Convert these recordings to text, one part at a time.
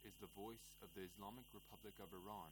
is the voice of the Islamic Republic of Iran.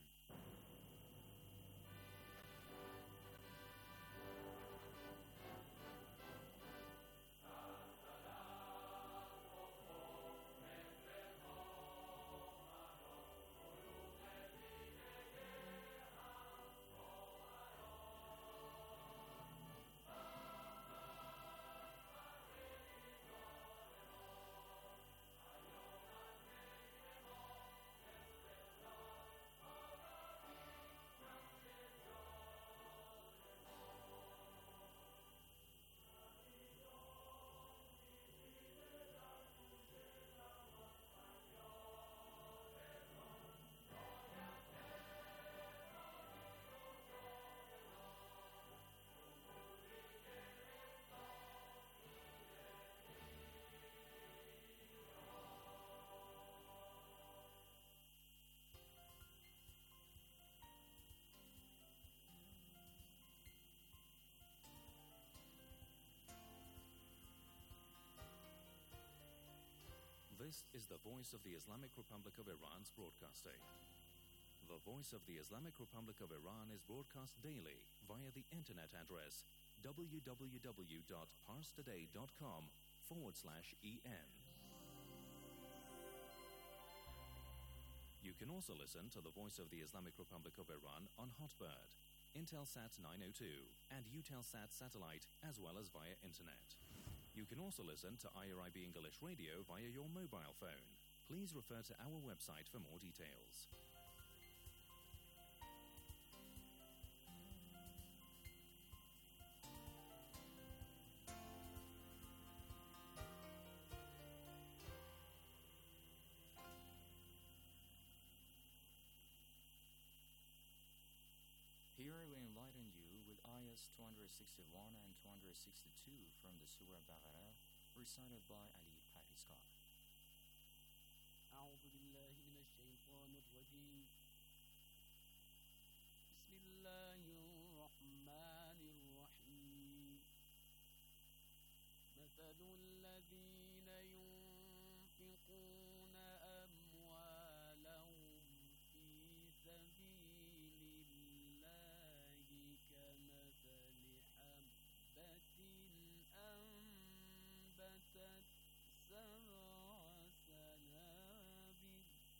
This is the voice of the Islamic Republic of Iran's broadcasting. The voice of the Islamic Republic of Iran is broadcast daily via the internet address www.parstoday.com/en. You can also listen to the voice of the Islamic Republic of Iran on Hotbird, Intelsat 902, and Eutelsat satellite, as well as via internet. You can also listen to IRIB English Radio via your mobile phone. Please refer to our website for more details. Here we enlighten you with ayahs 261 and 262 from the Surah Baqarah, recited by Ali Pakistan. أعوذ بالله من الشيطان الرجيم. بسم الله الرحمن الرحيم. مثل الذين ينفقون أموالهم في سبيل الله كمثل حبة أنبتت سبع سنابل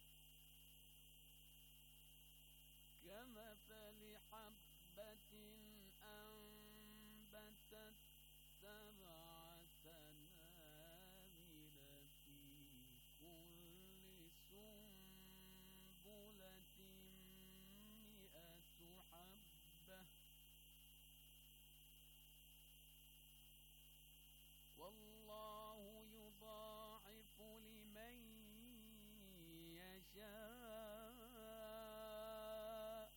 كمثل حبة أنبتت سبع سنابل في كل سنبلة 100 حبة والله يضاعف لمن يشاء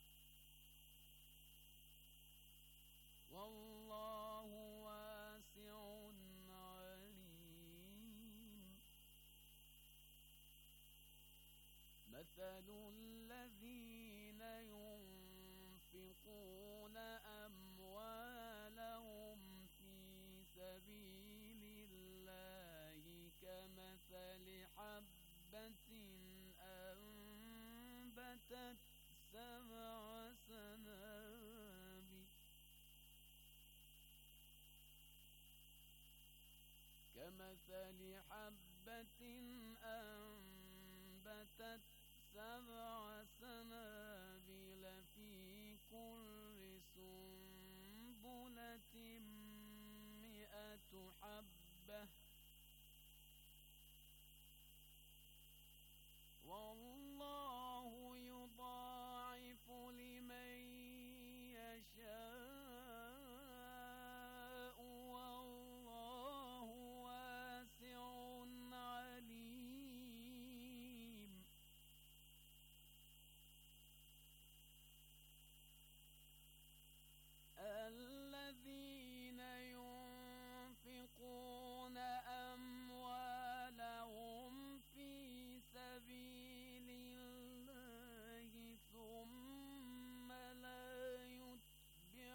والله واسع عليم. مثل الذين ينفقون أموالهم في سبيل الله كمثل حبة أنبتت سبع سنابل كمثل حبة أنبتت سبع سنابل في كل سنبلة 100 حبة والله يضاعف لمن يشاء والله واسع عليم. الذين ينفقون أموالهم في سبيل الله ثم لا يتبعون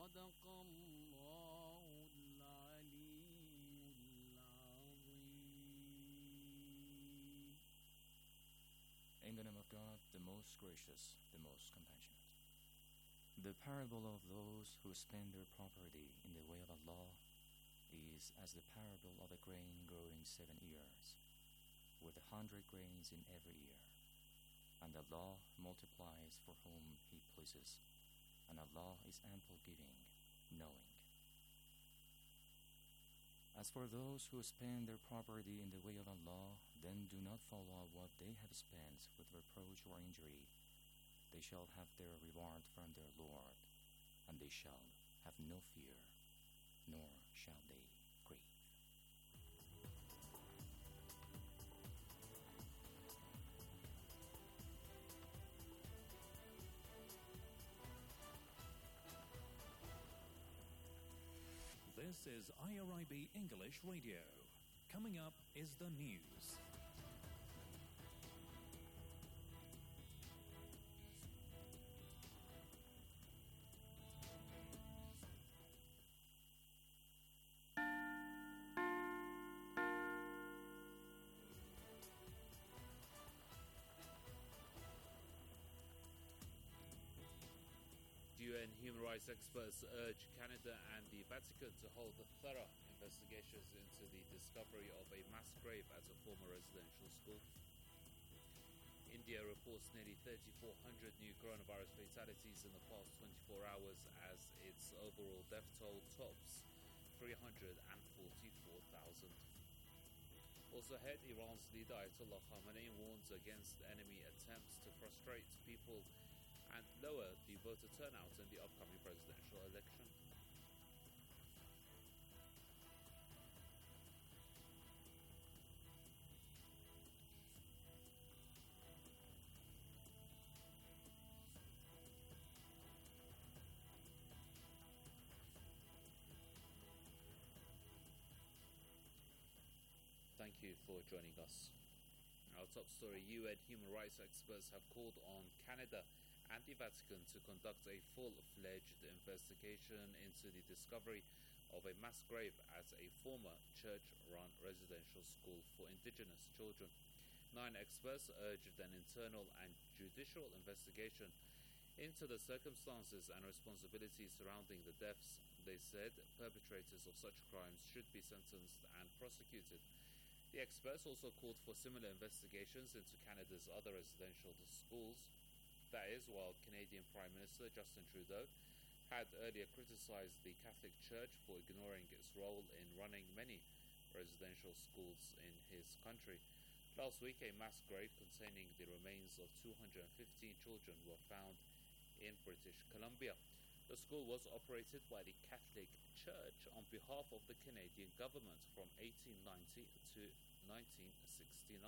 صدق الله العلي العظيم. In the name of God, the most gracious, the most compassionate. The parable of those who spend their property in the way of Allah is as the parable of a grain growing 7 years, with 100 grains in every ear. And Allah multiplies for whom He pleases, and Allah is ample giving, knowing. As for those who spend their property in the way of Allah, then do not follow what they have spent with reproach or injury. They shall have their reward from their Lord, and they shall have no fear, nor shall they grieve. This is IRIB English Radio. Coming up is the news. UN human rights experts urge Canada and the Vatican to hold thorough investigations into the discovery of a mass grave at a former residential school. India reports nearly 3,400 new coronavirus fatalities in the past 24 hours as its overall death toll tops 344,000. Also ahead, Iran's leader Ayatollah Khamenei warns against enemy attempts to frustrate people and lower the voter turnout in the upcoming presidential election. Thank you for joining us. Our top story: UN human rights experts have called on Canada and the Vatican to conduct a full-fledged investigation into the discovery of a mass grave at a former church-run residential school for Indigenous children. 9 experts urged an internal and judicial investigation into the circumstances and responsibilities surrounding the deaths. They said perpetrators of such crimes should be sentenced and prosecuted. The experts also called for similar investigations into Canada's other residential schools. That is, while Canadian Prime Minister Justin Trudeau had earlier criticized the Catholic Church for ignoring its role in running many residential schools in his country. Last week, a mass grave containing the remains of 215 children were found in British Columbia. The school was operated by the Catholic Church on behalf of the Canadian government from 1890 to 1969.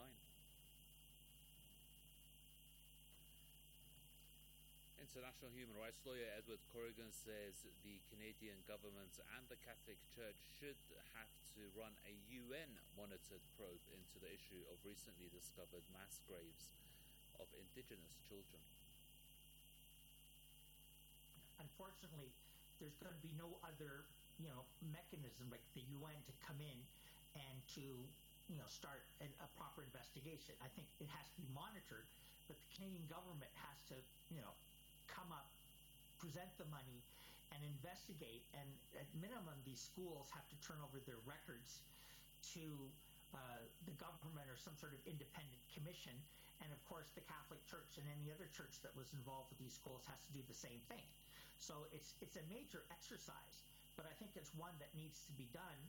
International human rights lawyer Edward Corrigan says the Canadian government and the Catholic Church should have to run a UN-monitored probe into the issue of recently discovered mass graves of Indigenous children. Unfortunately, there's going to be no other, mechanism like the UN to come in and to, start a proper investigation. I think it has to be monitored, but the Canadian government has to, come up, present the money, and investigate. And at minimum, these schools have to turn over their records to the government or some sort of independent commission. And of course, the Catholic Church and any other church that was involved with these schools has to do the same thing. So it's a major exercise, but I think it's one that needs to be done.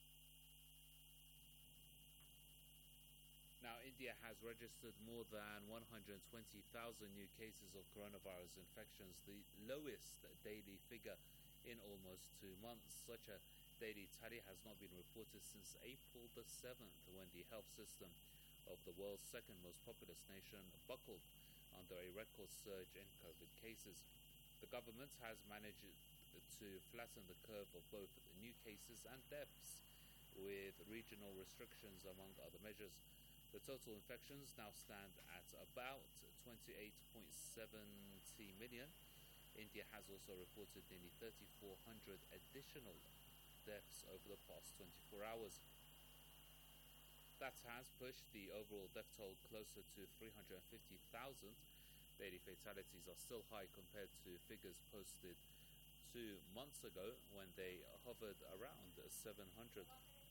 Now, India has registered more than 120,000 new cases of coronavirus infections, the lowest daily figure in almost 2 months. Such a daily tally has not been reported since April the 7th, when the health system of the world's second most populous nation buckled under a record surge in COVID cases. The government has managed to flatten the curve of both new cases and deaths, with regional restrictions among other measures. The total infections now stand at about 28.70 million. India has also reported nearly 3,400 additional deaths over the past 24 hours. That has pushed the overall death toll closer to 350,000. Daily fatalities are still high compared to figures posted 2 months ago when they hovered around 700.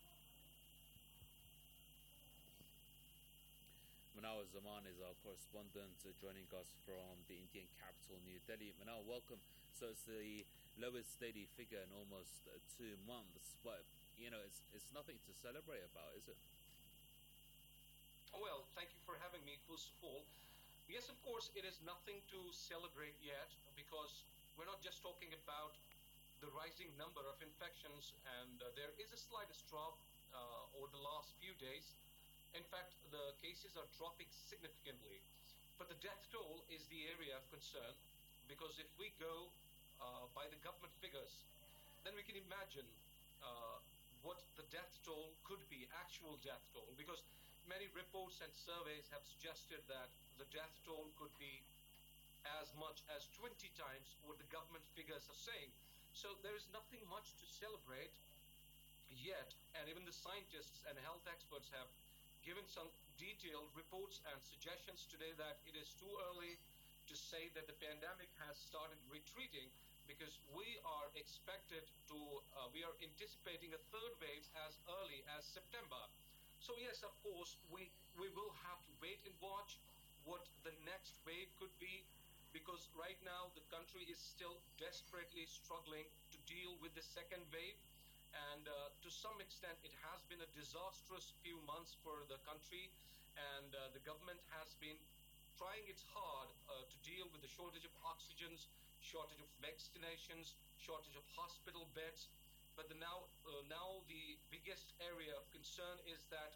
Manal Zaman is our correspondent, joining us from the Indian capital, New Delhi. Manal, welcome. So it's the lowest daily figure in almost 2 months, but it's nothing to celebrate about, is it? Well, thank you for having me, first of all. Yes, of course, it is nothing to celebrate yet, because we're not just talking about the rising number of infections, and there is a slightest drop over the last few days. In fact, the cases are dropping significantly. But the death toll is the area of concern, because if we go by the government figures, then we can imagine what the death toll could be, actual death toll, because many reports and surveys have suggested that the death toll could be as much as 20 times what the government figures are saying. So there is nothing much to celebrate yet, and even the scientists and health experts have given some detailed reports and suggestions today that it is too early to say that the pandemic has started retreating, because we are anticipating a third wave as early as September. So yes, of course, we will have to wait and watch what the next wave could be, because right now the country is still desperately struggling to deal with the second wave. And to some extent, it has been a disastrous few months for the country, and the government has been trying its hard to deal with the shortage of oxygens, shortage of vaccinations, shortage of hospital beds. But now the biggest area of concern is that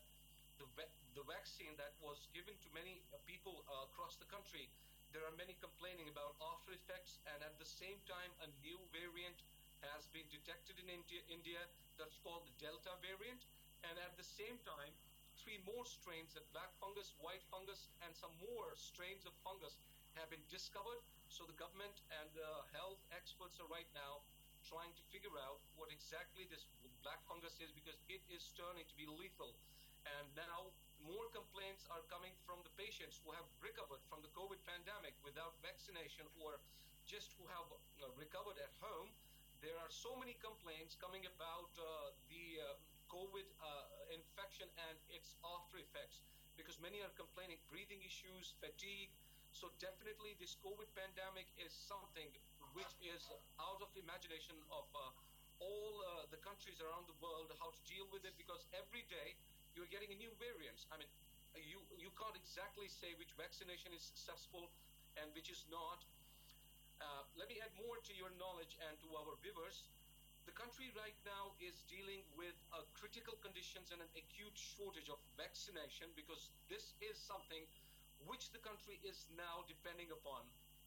the vaccine that was given to many people across the country, there are many complaining about after effects, and at the same time a new variant has been detected in India that's called the Delta variant, and at the same time 3 more strains of black fungus, white fungus, and some more strains of fungus have been discovered. So the government and the health experts are right now trying to figure out what exactly this black fungus is, because it is turning to be lethal. And now more complaints are coming from the patients who have recovered from the COVID pandemic without vaccination, or just who have recovered at home. There are so many complaints coming about the COVID infection and its after effects, because many are complaining breathing issues, fatigue. So definitely this COVID pandemic is something which is out of the imagination of all the countries around the world, how to deal with it, because every day you're getting a new variant. I mean, you can't exactly say which vaccination is successful and which is not. Let me add more to your knowledge and to our viewers. The country right now is dealing with critical conditions and an acute shortage of vaccination, because this is something which the country is now depending upon.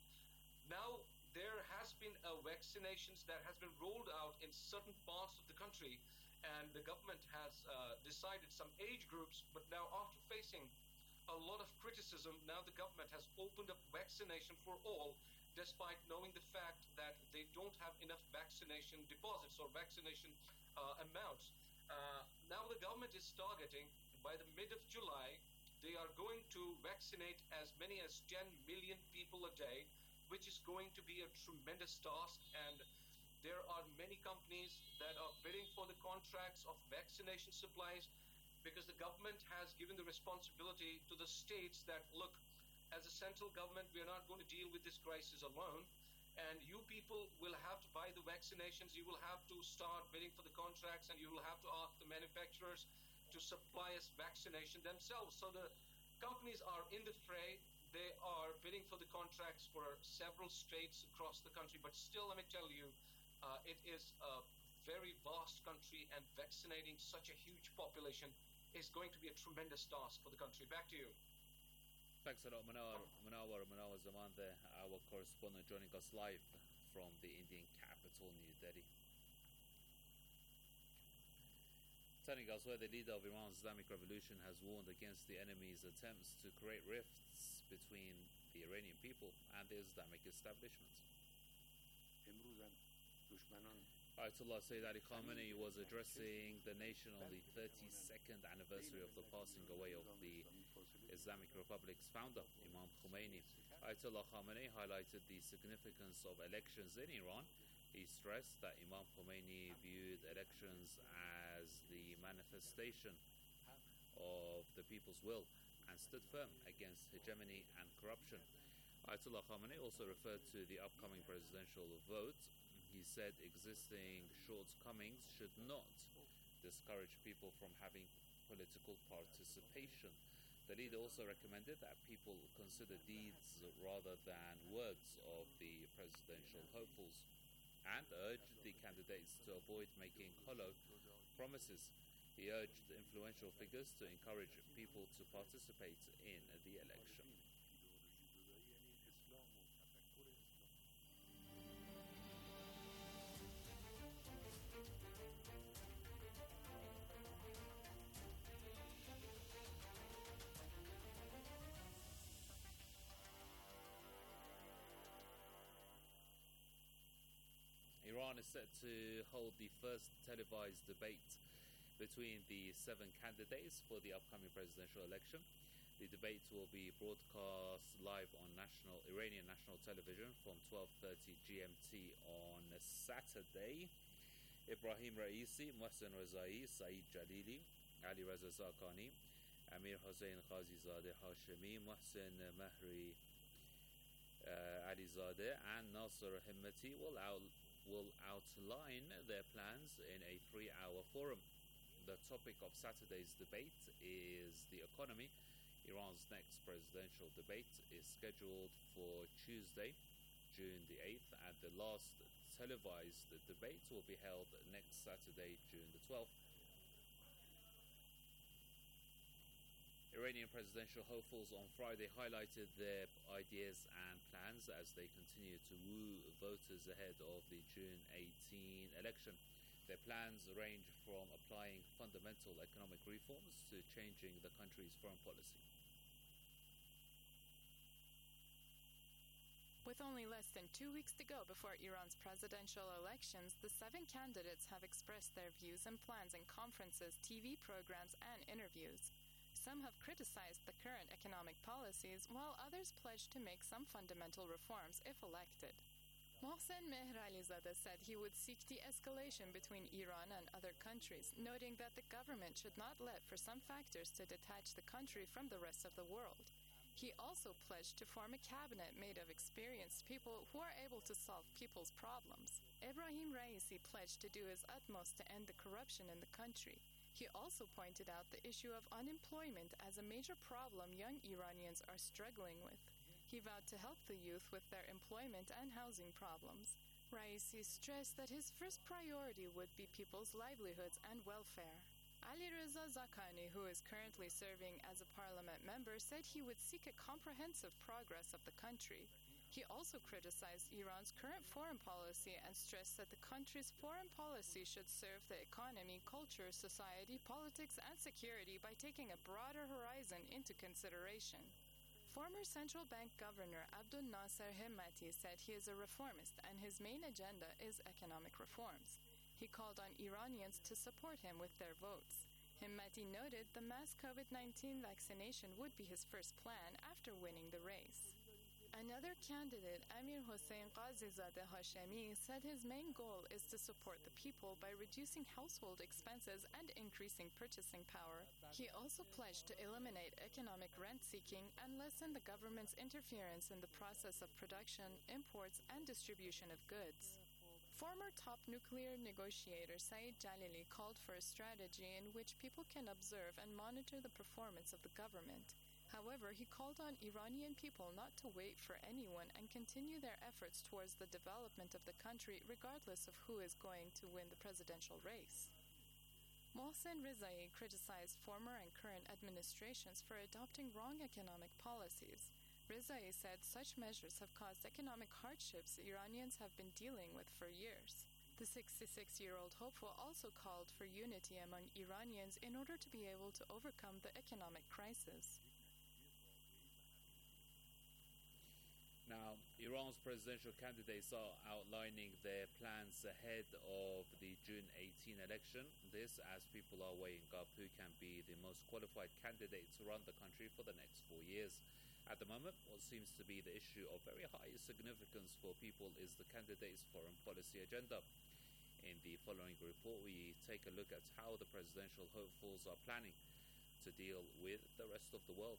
Now, there has been vaccinations that has been rolled out in certain parts of the country, and the government has decided some age groups, but now after facing a lot of criticism, now the government has opened up vaccination for all, despite knowing the fact that they don't have enough vaccination deposits or vaccination amounts. Now the government is targeting, by the mid of July, they are going to vaccinate as many as 10 million people a day, which is going to be a tremendous task. And there are many companies that are bidding for the contracts of vaccination supplies, because the government has given the responsibility to the states that, look, as a central government, we are not going to deal with this crisis alone, and you people will have to buy the vaccinations, you will have to start bidding for the contracts, and you will have to ask the manufacturers to supply us vaccination themselves. So the companies are in the fray. They are bidding for the contracts for several states across the country, but still, let me tell you, it is a very vast country, and vaccinating such a huge population is going to be a tremendous task for the country. Back to you. Thanks a lot, Manawar Zaman there, our correspondent, joining us live from the Indian capital, New Delhi. Turning elsewhere, the leader of Iran's Islamic Revolution has warned against the enemy's attempts to create rifts between the Iranian people and the Islamic establishment. Ayatollah Sayyid Ali Khamenei was addressing the nation on the 32nd anniversary of the passing away of the Islamic Republic's founder, Imam Khomeini. Ayatollah Khamenei highlighted the significance of elections in Iran. He stressed that Imam Khomeini viewed elections as the manifestation of the people's will and stood firm against hegemony and corruption. Ayatollah Khamenei also referred to the upcoming presidential vote. He said existing shortcomings should not discourage people from having political participation. The leader also recommended that people consider deeds rather than words of the presidential hopefuls and urged the candidates to avoid making hollow promises. He urged influential figures to encourage people to participate in the election. Iran is set to hold the first televised debate between the 7 candidates for the upcoming presidential election. The debate will be broadcast live on Iranian national television from 12:30 GMT on Saturday. Ibrahim Raisi, Mohsen Rezai, Saeed Jalili, Ali Reza Zakani, Amir Hossein Khazizadeh Hashemi, Mohsen Mahri Alizadeh, and Nasser Himmati will outline their plans in a 3-hour forum. The topic of Saturday's debate is the economy. Iran's next presidential debate is scheduled for Tuesday, June the 8th, and the last televised debate will be held next Saturday, June the 12th. Iranian presidential hopefuls on Friday highlighted their ideas and plans as they continue to woo voters ahead of the June 18 election. Their plans range from applying fundamental economic reforms to changing the country's foreign policy. With only less than 2 weeks to go before Iran's presidential elections, the 7 candidates have expressed their views and plans in conferences, TV programs, and interviews. Some have criticized the current economic policies, while others pledged to make some fundamental reforms if elected. Mohsen Mehralizadeh said he would seek de-escalation between Iran and other countries, noting that the government should not let for some factors to detach the country from the rest of the world. He also pledged to form a cabinet made of experienced people who are able to solve people's problems. Ibrahim Raisi pledged to do his utmost to end the corruption in the country. He also pointed out the issue of unemployment as a major problem young Iranians are struggling with. He vowed to help the youth with their employment and housing problems. Raisi stressed that his first priority would be people's livelihoods and welfare. Ali Reza Zakani, who is currently serving as a parliament member, said he would seek a comprehensive progress of the country. He also criticized Iran's current foreign policy and stressed that the country's foreign policy should serve the economy, culture, society, politics, and security by taking a broader horizon into consideration. Former central bank governor Abdul Nasser Himmati said he is a reformist and his main agenda is economic reforms. He called on Iranians to support him with their votes. Himmati noted the mass COVID-19 vaccination would be his first plan after winning the race. Another candidate, Amir Hossein Khazizadeh Hashemi, said his main goal is to support the people by reducing household expenses and increasing purchasing power. He also pledged to eliminate economic rent-seeking and lessen the government's interference in the process of production, imports, and distribution of goods. Former top nuclear negotiator Saeed Jalili called for a strategy in which people can observe and monitor the performance of the government. However, he called on Iranian people not to wait for anyone and continue their efforts towards the development of the country regardless of who is going to win the presidential race. Mohsen Rezai criticized former and current administrations for adopting wrong economic policies. Rezai said such measures have caused economic hardships Iranians have been dealing with for years. The 66-year-old hopeful also called for unity among Iranians in order to be able to overcome the economic crisis. Now, Iran's presidential candidates are outlining their plans months ahead of the June 18 election. This as people are weighing up who can be the most qualified candidate to run the country for the next 4 years. At the moment, what seems to be the issue of very high significance for people is the candidate's foreign policy agenda. In the following report, we take a look at how the presidential hopefuls are planning to deal with the rest of the world.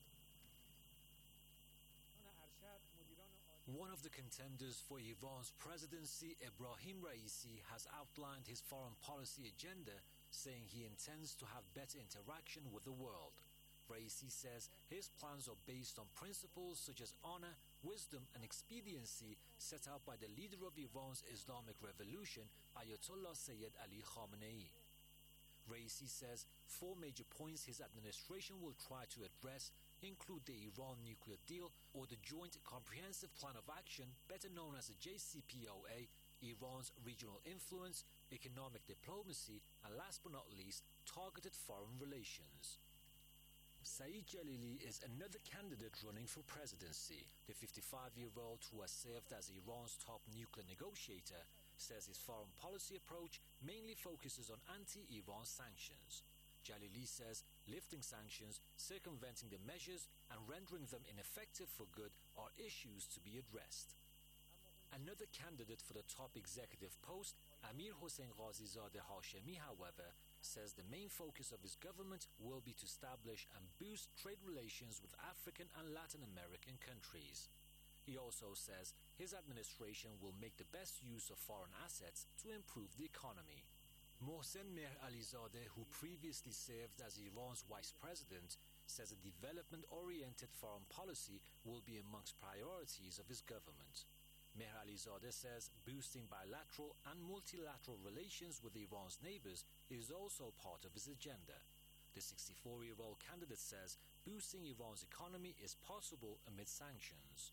One of the contenders for Iran's presidency, Ebrahim Raisi, has outlined his foreign policy agenda, saying he intends to have better interaction with the world. Raisi says his plans are based on principles such as honor, wisdom and expediency set out by the leader of Iran's Islamic Revolution, Ayatollah Sayyid Ali Khamenei. Raisi says 4 major points his administration will try to address include the Iran nuclear deal or the Joint Comprehensive Plan of Action, better known as the JCPOA, Iran's regional influence, economic diplomacy, and last but not least, targeted foreign relations. Saeed Jalili is another candidate running for presidency. The 55-year-old, who has served as Iran's top nuclear negotiator, says his foreign policy approach mainly focuses on anti-Iran sanctions. Jalili says lifting sanctions, circumventing the measures, and rendering them ineffective for good are issues to be addressed. Another candidate for the top executive post, Amir Hossein Ghazizadeh Hashemi, however, says the main focus of his government will be to establish and boost trade relations with African and Latin American countries. He also says his administration will make the best use of foreign assets to improve the economy. Mohsen Mehr-Alizadeh, who previously served as Iran's vice president, says a development-oriented foreign policy will be amongst priorities of his government. Mehr-Alizadeh says boosting bilateral and multilateral relations with Iran's neighbors is also part of his agenda. The 64-year-old candidate says boosting Iran's economy is possible amid sanctions.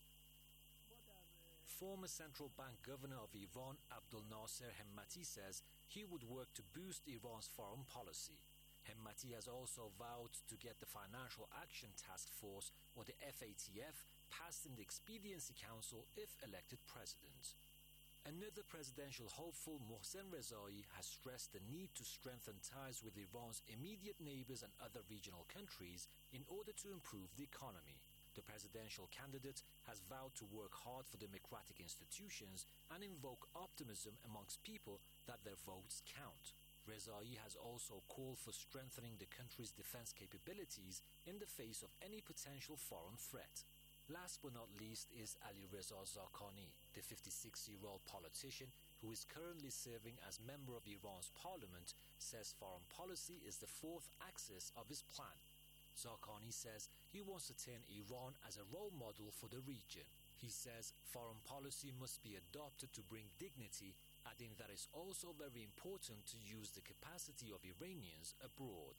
Former central bank governor of Iran, Abdul Nasser Hemmati, says he would work to boost Iran's foreign policy. Hemmati has also vowed to get the Financial Action Task Force, or the FATF, passed in the Expediency Council if elected president. Another presidential hopeful, Mohsen Rezai, has stressed the need to strengthen ties with Iran's immediate neighbors and other regional countries in order to improve the economy. The presidential candidate has vowed to work hard for democratic institutions and invoke optimism amongst people that their votes count. Rezai has also called for strengthening the country's defense capabilities in the face of any potential foreign threat. Last but not least is Ali Reza Zarqani, the 56-year-old politician who is currently serving as member of Iran's parliament, says foreign policy is the 4th axis of his plan. Zarqani says he wants to turn Iran as a role model for the region. He says foreign policy must be adopted to bring dignity, adding that it's also very important to use the capacity of Iranians abroad.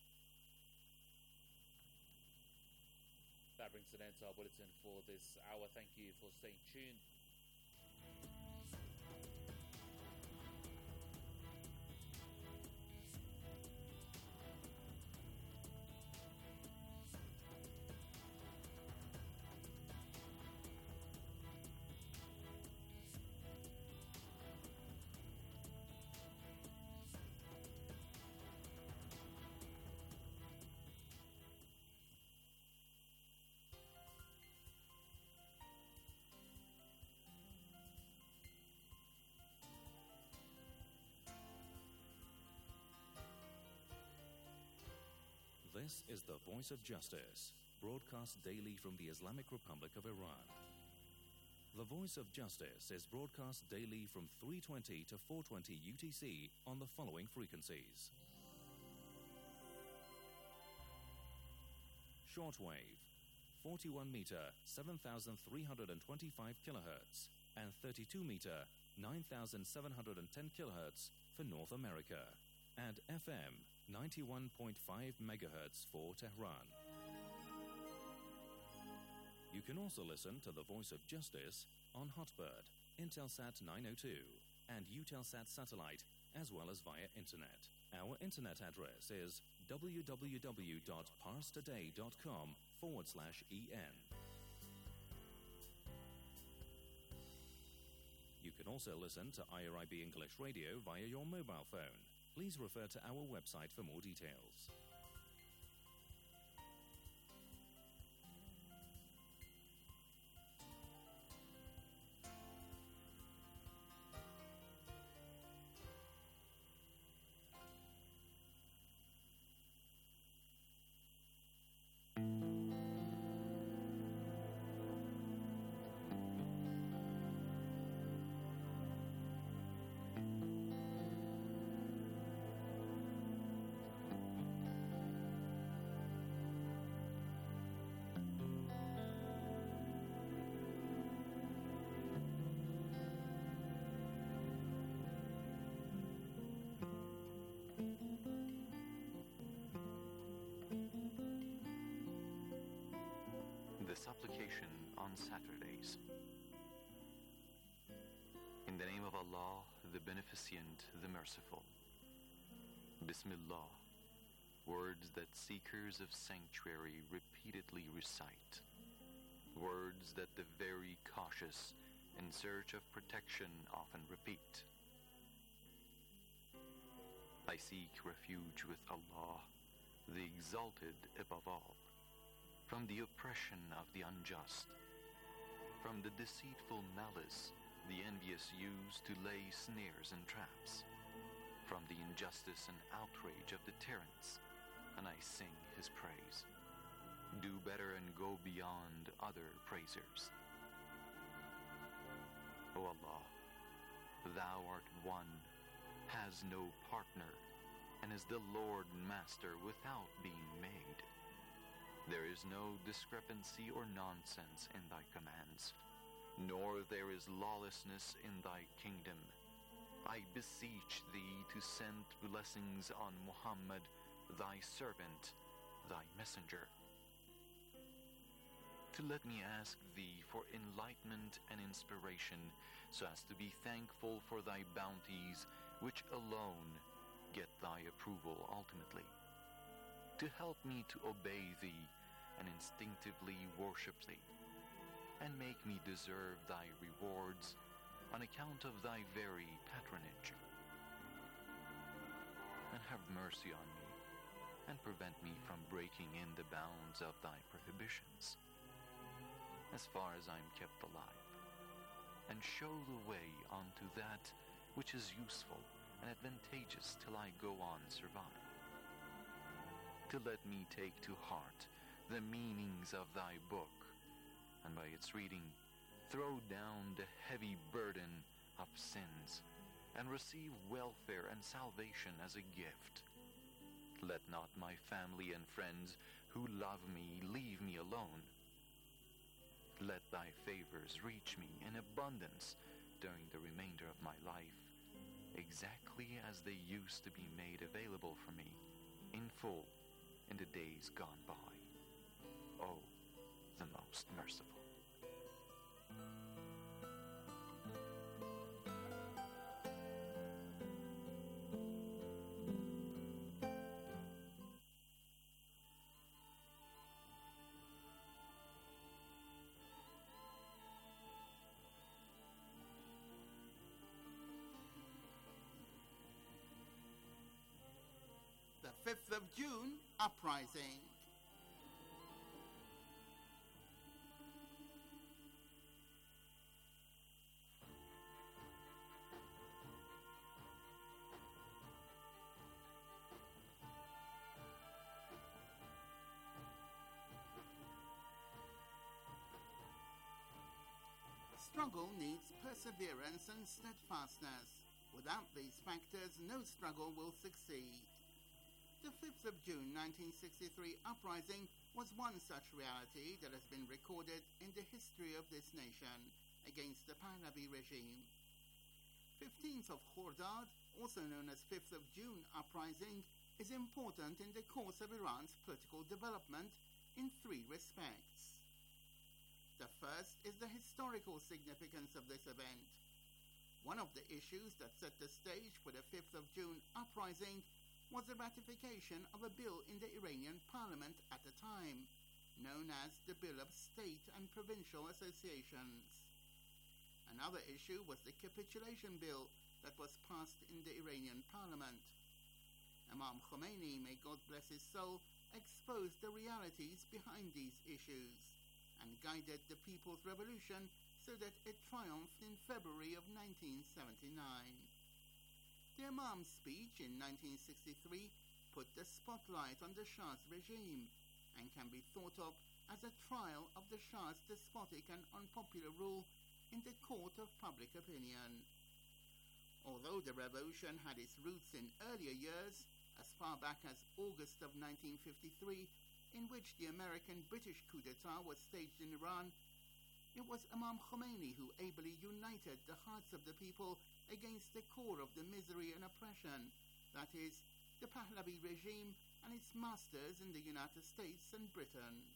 That brings an end to our bulletin for this hour. Thank you for staying tuned. This is the Voice of Justice, broadcast daily from the Islamic Republic of Iran. The Voice of Justice is broadcast daily from 3:20 to 4:20 UTC on the following frequencies. Shortwave, 41 meter, 7,325 kilohertz, and 32 meter, 9,710 kilohertz for North America, and FM, 91.5 megahertz for Tehran. You can also listen to the Voice of Justice on Hotbird, Intelsat 902, and Eutelsat satellite, as well as via internet. Our internet address is www.parstoday.com/en. You can also listen to IRIB English Radio via your mobile phone. Please refer to our website for more details. The supplication on Saturdays. In the name of Allah, the Beneficent, the Merciful. Bismillah, words that seekers of sanctuary repeatedly recite, words that the very cautious in search of protection often repeat. I seek refuge with Allah, the Exalted above all, from the oppression of the unjust, from the deceitful malice the envious use to lay snares and traps, from the injustice and outrage of the tyrants, and I sing his praise. Do better and go beyond other praisers. O Allah, thou art one, has no partner, and is the Lord and Master without being made. There is no discrepancy or nonsense in thy commands, nor there is lawlessness in thy kingdom. I beseech thee to send blessings on Muhammad, thy servant, thy messenger. To let me ask thee for enlightenment and inspiration, so as to be thankful for thy bounties, which alone get thy approval ultimately. To help me to obey thee and instinctively worship thee, and make me deserve thy rewards on account of thy very patronage. And have mercy on me, and prevent me from breaking in the bounds of thy prohibitions, as far as I am kept alive, and show the way unto that which is useful and advantageous till I go on survive. To let me take to heart the meanings of thy book, and by its reading throw down the heavy burden of sins, and receive welfare and salvation as a gift. Let not my family and friends who love me leave me alone. Let thy favors reach me in abundance during the remainder of my life, exactly as they used to be made available for me in full in the days gone by. O, the most merciful. The 5th of June Uprising. Struggle needs perseverance and steadfastness. Without these factors, no struggle will succeed. The 5th of June 1963 uprising was one such reality that has been recorded in the history of this nation against the Pahlavi regime. 15th of Khordad, also known as 5th of June uprising, is important in the course of Iran's political development in three respects. The first is the historical significance of this event. One of the issues that set the stage for the 5th of June uprising was the ratification of a bill in the Iranian parliament at the time, known as the Bill of State and Provincial Associations. Another issue was the capitulation bill that was passed in the Iranian parliament. Imam Khomeini, may God bless his soul, exposed the realities behind these issues and guided the People's Revolution so that it triumphed in February of 1979. The Imam's speech in 1963 put the spotlight on the Shah's regime and can be thought of as a trial of the Shah's despotic and unpopular rule in the court of public opinion. Although the revolution had its roots in earlier years, as far back as August of 1953, in which the American-British coup d'etat was staged in Iran, it was Imam Khomeini who ably united the hearts of the people against the core of the misery and oppression, that is, the Pahlavi regime and its masters in the United States and Britain.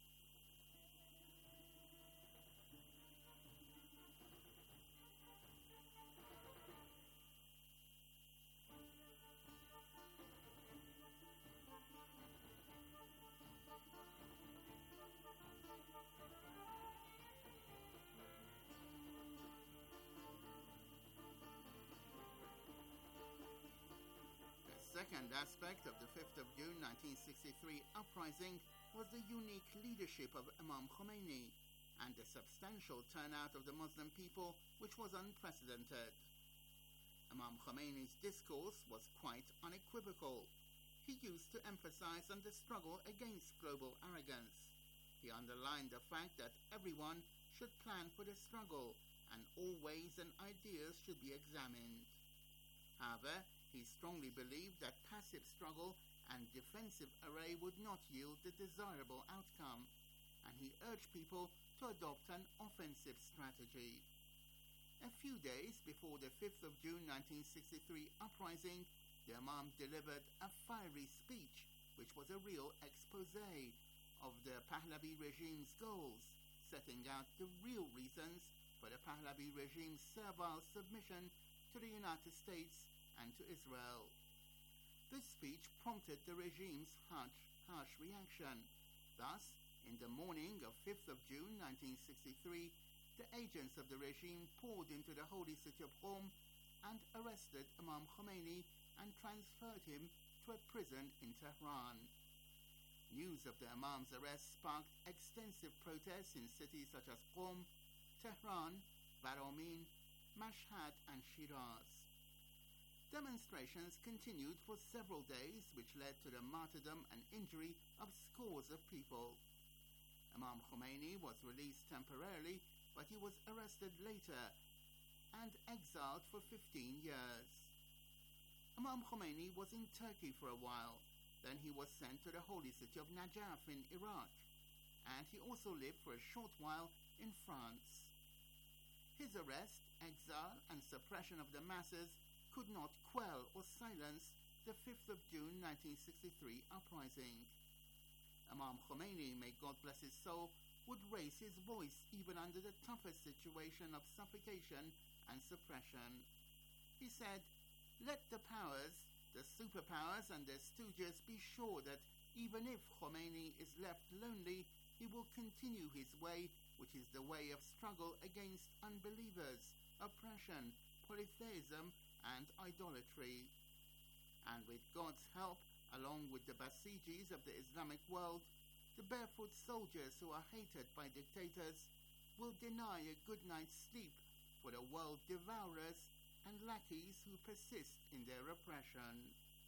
The second aspect of the 5th of June 1963 uprising was the unique leadership of Imam Khomeini and the substantial turnout of the Muslim people, which was unprecedented. Imam Khomeini's discourse was quite unequivocal. He used to emphasize on the struggle against global arrogance. He underlined the fact that everyone should plan for the struggle and all ways and ideas should be examined. However, he strongly believed that passive struggle and defensive array would not yield the desirable outcome, and he urged people to adopt an offensive strategy. A few days before the 5th of June 1963 uprising, the Imam delivered a fiery speech, which was a real exposé of the Pahlavi regime's goals, setting out the real reasons for the Pahlavi regime's servile submission to the United States and to Israel. This speech prompted the regime's harsh reaction. Thus, in the morning of 5th of June 1963, the agents of the regime poured into the holy city of Qom and arrested Imam Khomeini and transferred him to a prison in Tehran. News of the Imam's arrest sparked extensive protests in cities such as Qom, Tehran, Baramin, Mashhad and Shiraz. Demonstrations continued for several days, which led to the martyrdom and injury of scores of people. Imam Khomeini was released temporarily, but he was arrested later and exiled for 15 years. Imam Khomeini was in Turkey for a while. Then he was sent to the holy city of Najaf in Iraq, and he also lived for a short while in France. His arrest, exile, and suppression of the masses could not quell or silence the 5th of June 1963 uprising. Imam Khomeini, may God bless his soul, would raise his voice even under the toughest situation of suffocation and suppression. He said, "Let the powers, the superpowers and their stooges be sure that even if Khomeini is left lonely, he will continue his way, which is the way of struggle against unbelievers, oppression, polytheism, and idolatry. And with God's help, along with the Basijis of the Islamic world, the barefoot soldiers who are hated by dictators will deny a good night's sleep for the world devourers and lackeys who persist in their oppression."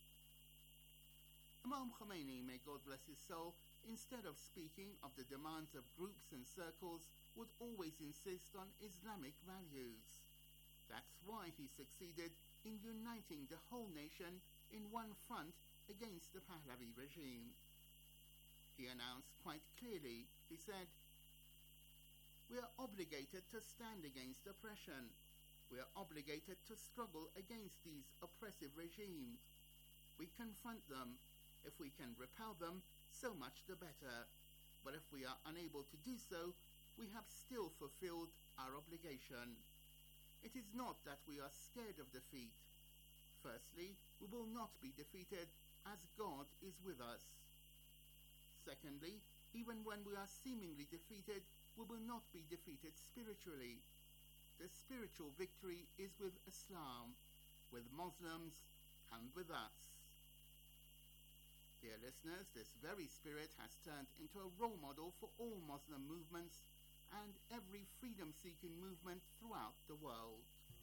Imam Khomeini, may God bless his soul, instead of speaking of the demands of groups and circles, would always insist on Islamic values. That's why he succeeded in uniting the whole nation in one front against the Pahlavi regime. He announced quite clearly, he said, "We are obligated to stand against oppression. We are obligated to struggle against these oppressive regimes. We confront them. If we can repel them, so much the better. But if we are unable to do so, we have still fulfilled our obligation. It is not that we are scared of defeat. Firstly, we will not be defeated as God is with us. Secondly, even when we are seemingly defeated, we will not be defeated spiritually. the spiritual victory is with Islam, with Muslims, and with us. Dear listeners, this very spirit has turned into a role model for all Muslim movements and every freedom-seeking movement throughout the world.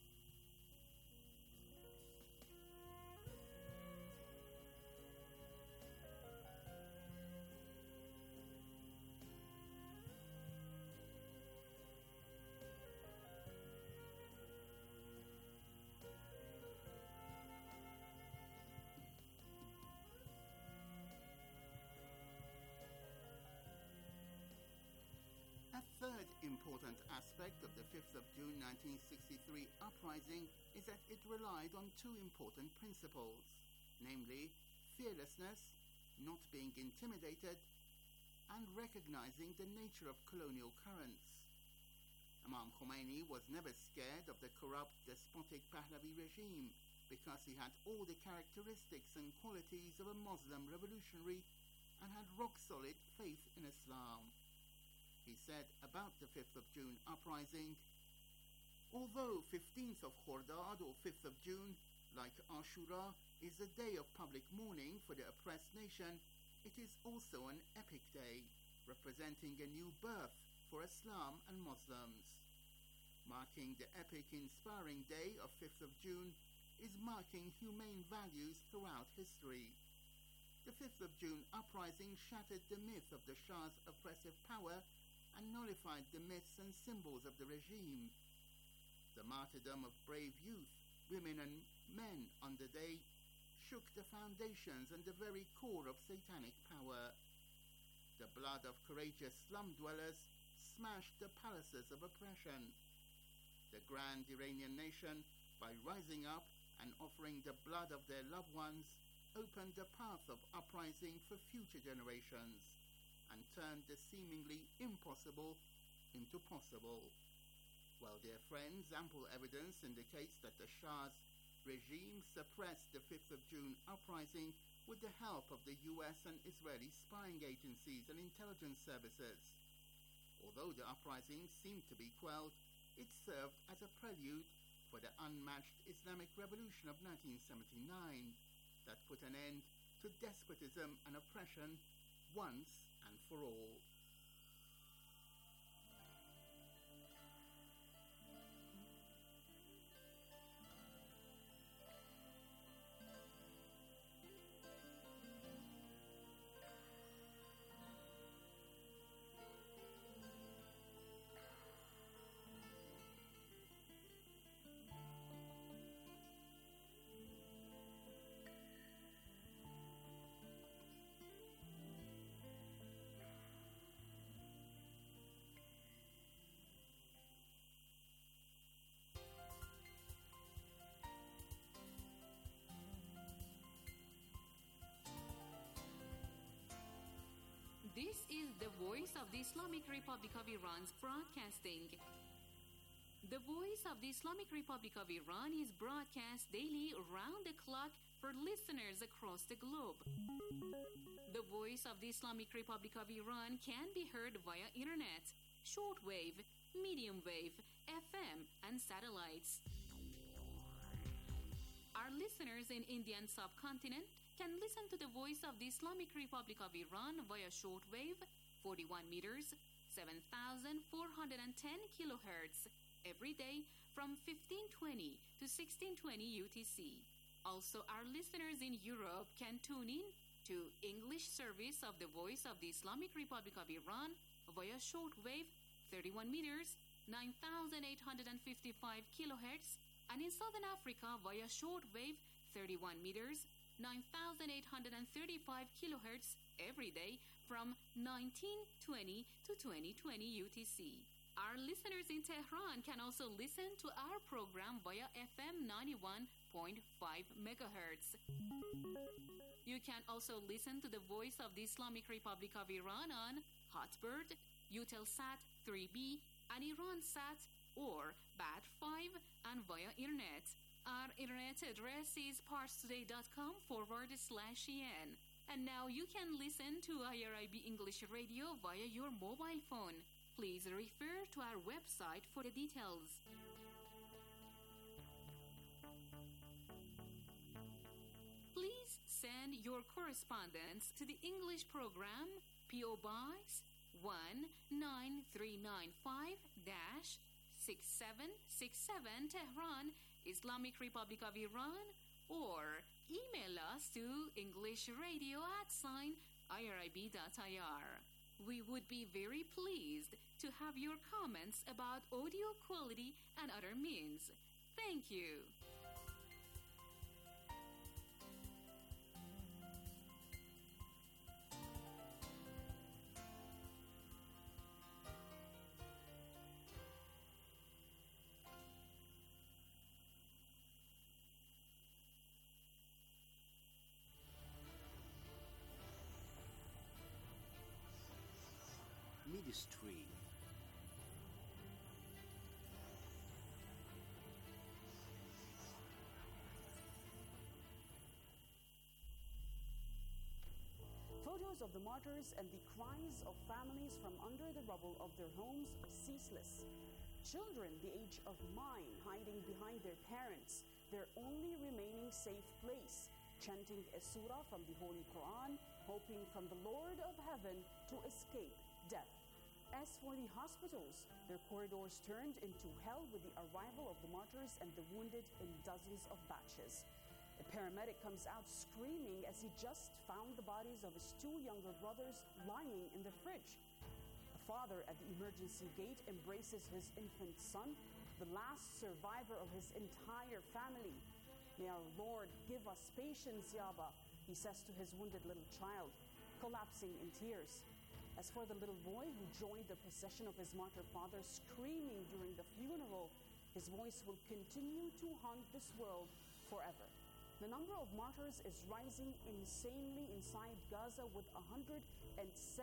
A third important aspect of the 5th of June 1963 uprising is that it relied on two important principles, namely fearlessness, not being intimidated, and recognizing the nature of colonial currents. Imam Khomeini was never scared of the corrupt, despotic Pahlavi regime because he had all the characteristics and qualities of a Muslim revolutionary and had rock-solid faith in Islam. He said about the 5th of June uprising, although 15th of Khordad or 5th of June, like Ashura, is a day of public mourning for the oppressed nation, it is also an epic day, representing a new birth for Islam and Muslims. Marking the epic inspiring day of 5th of June is marking humane values throughout history. The 5th of June uprising shattered the myth of the Shah's oppressive power and nullified the myths and symbols of the regime. The martyrdom of brave youth, women and men on the day shook the foundations and the very core of satanic power. The blood of courageous slum dwellers smashed the palaces of oppression. The grand Iranian nation, by rising up and offering the blood of their loved ones, opened the path of uprising for future generations and turned the seemingly impossible into possible. Well, dear friends, ample evidence indicates that the Shah's regime suppressed the 5th of June uprising with the help of the US and Israeli spying agencies and intelligence services. Although the uprising seemed to be quelled, it served as a prelude for the unmatched Islamic Revolution of 1979 that put an end to despotism and oppression once and for all. This is the Voice of the Islamic Republic of Iran's broadcasting. The Voice of the Islamic Republic of Iran is broadcast daily round the clock for listeners across the globe. The Voice of the Islamic Republic of Iran can be heard via internet, shortwave, medium wave, FM, and satellites. Our listeners in Indian subcontinent can listen to the Voice of the Islamic Republic of Iran via shortwave, 41 meters, 7,410 kilohertz, every day from 1520 to 1620 UTC. Also, our listeners in Europe can tune in to English service of the Voice of the Islamic Republic of Iran via shortwave, 31 meters, 9,855 kilohertz, and in Southern Africa via shortwave, 31 meters, 9,835 kilohertz every day from 1920 to 2020 UTC. Our listeners in Tehran can also listen to our program via FM 91.5 megahertz. You can also listen to the Voice of the Islamic Republic of Iran on Hotbird, Eutelsat 3B, and Iransat or BAT5 and via internet. Our internet address is parstoday.com/en. And now you can listen to IRIB English Radio via your mobile phone. Please refer to our website for the details. send your correspondence to the English program, P.O. Box 19395-6767 Tehran, Islamic Republic of Iran, or email us to englishradio@irib.ir. We would be very pleased to have your comments about audio quality and other means. Thank you. Midstream. Photos of the martyrs and the cries of families from under the rubble of their homes are ceaseless. Children the age of mine hiding behind their parents, their only remaining safe place, chanting a surah from the Holy Quran, hoping from the Lord of Heaven to escape death. As for the hospitals, their corridors turned into hell with the arrival of the martyrs and the wounded in dozens of batches. A paramedic comes out screaming as he just found the bodies of his two younger brothers lying in the fridge. A father at the emergency gate embraces his infant son, the last survivor of his entire family. May our Lord give us patience, Yaba, he says to his wounded little child, collapsing in tears. As for the little boy who joined the procession of his martyr father screaming during the funeral, his voice will continue to haunt this world forever. The number of martyrs is rising insanely inside Gaza, with 174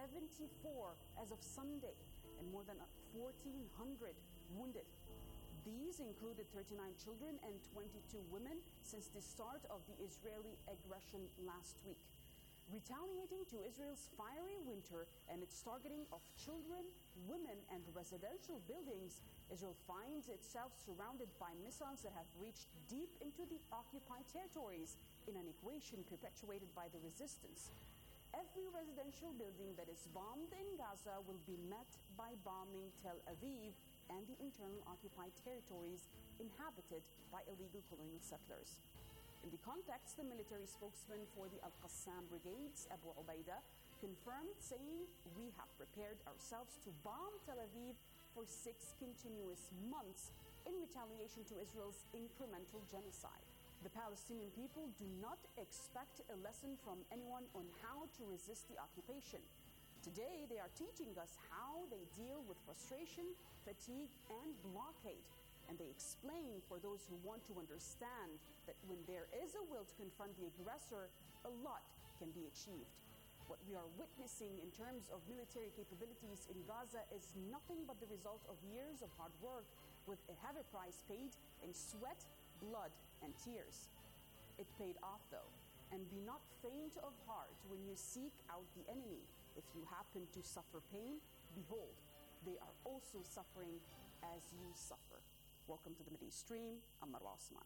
as of Sunday and more than 1,400 wounded. These included 39 children and 22 women since the start of the Israeli aggression last week. Retaliating to Israel's fiery winter and its targeting of children, women, and residential buildings, Israel finds itself surrounded by missiles that have reached deep into the occupied territories in an equation perpetuated by the resistance. Every residential building that is bombed in Gaza will be met by bombing Tel Aviv and the internal occupied territories inhabited by illegal colonial settlers. In the context, the military spokesman for the Al-Qassam brigades, Abu Ubaidah, confirmed, saying, "We have prepared ourselves to bomb Tel Aviv for 6 continuous months in retaliation to Israel's incremental genocide." The Palestinian people do not expect a lesson from anyone on how to resist the occupation. Today, they are teaching us how they deal with frustration, fatigue, and blockade. And they explain, for those who want to understand, that when there is a will to confront the aggressor, a lot can be achieved. What we are witnessing in terms of military capabilities in Gaza is nothing but the result of years of hard work, with a heavy price paid in sweat, blood, and tears. It paid off, though. And be not faint of heart when you seek out the enemy. If you happen to suffer pain, behold, they are also suffering as you suffer. Welcome to the Middle East Stream. I'm Marwa Osman.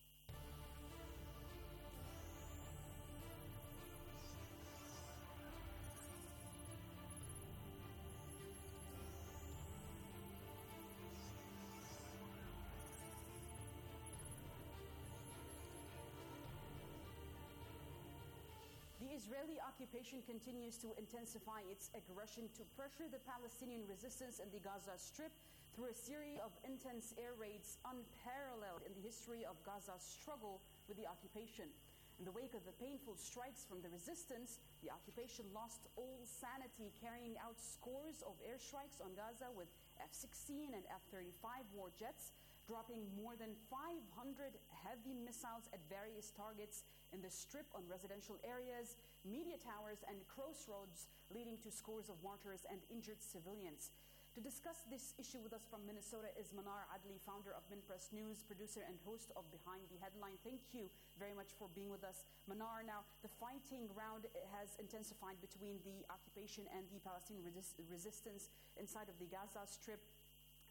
The Israeli occupation continues to intensify its aggression to pressure the Palestinian resistance in the Gaza Strip through a series of intense air raids unparalleled in the history of Gaza's struggle with the occupation. In the wake of the painful strikes from the resistance, the occupation lost all sanity, carrying out scores of airstrikes on Gaza with F-16 and F-35 war jets, dropping more than 500 heavy missiles at various targets in the Strip on residential areas, media towers, and crossroads, leading to scores of martyrs and injured civilians. To discuss this issue with us from Minnesota is Manar Adli, founder of Minpress News, producer and host of Behind the Headline. Thank you very much for being with us. Manar, now the fighting round has intensified between the occupation and the Palestinian resistance inside of the Gaza Strip.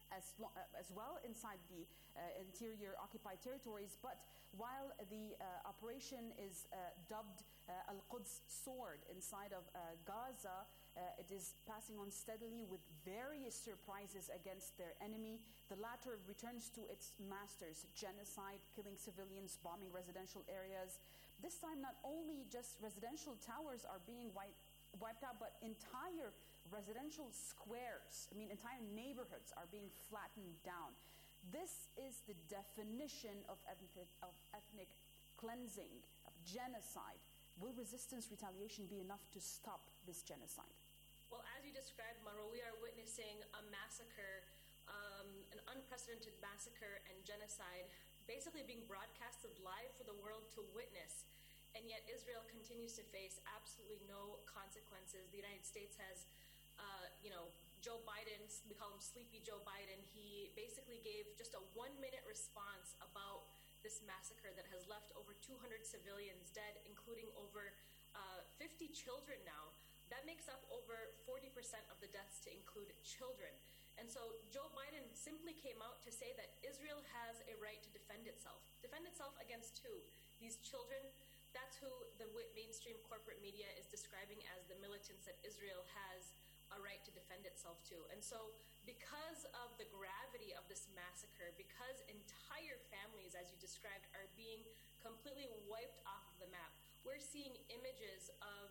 as well inside the interior occupied territories. But while the operation is dubbed Al-Quds Sword inside of Gaza, it is passing on steadily with various surprises against their enemy. The latter returns to its masters: genocide, killing civilians, bombing residential areas. This time, not only just residential towers are being wiped out, but entire residential squares, entire neighborhoods are being flattened down. This is the definition of ethnic cleansing, of genocide. Will resistance retaliation be enough to stop this genocide? Well, as you described, Marwa, we are witnessing a massacre, an unprecedented massacre and genocide, basically being broadcasted live for the world to witness. And yet Israel continues to face absolutely no consequences. The United States has, Joe Biden, we call him Sleepy Joe Biden, he basically gave just a 1-minute response about this massacre that has left over 200 civilians dead, including over 50 children now. That makes up over 40% of the deaths to include children. And so Joe Biden simply came out to say that Israel has a right to defend itself. Defend itself against who? These children. That's who the mainstream corporate media is describing as the militants that Israel has a right to defend itself to. And so because of the gravity of this massacre, because entire families, as you described, are being completely wiped off of the map, we're seeing images of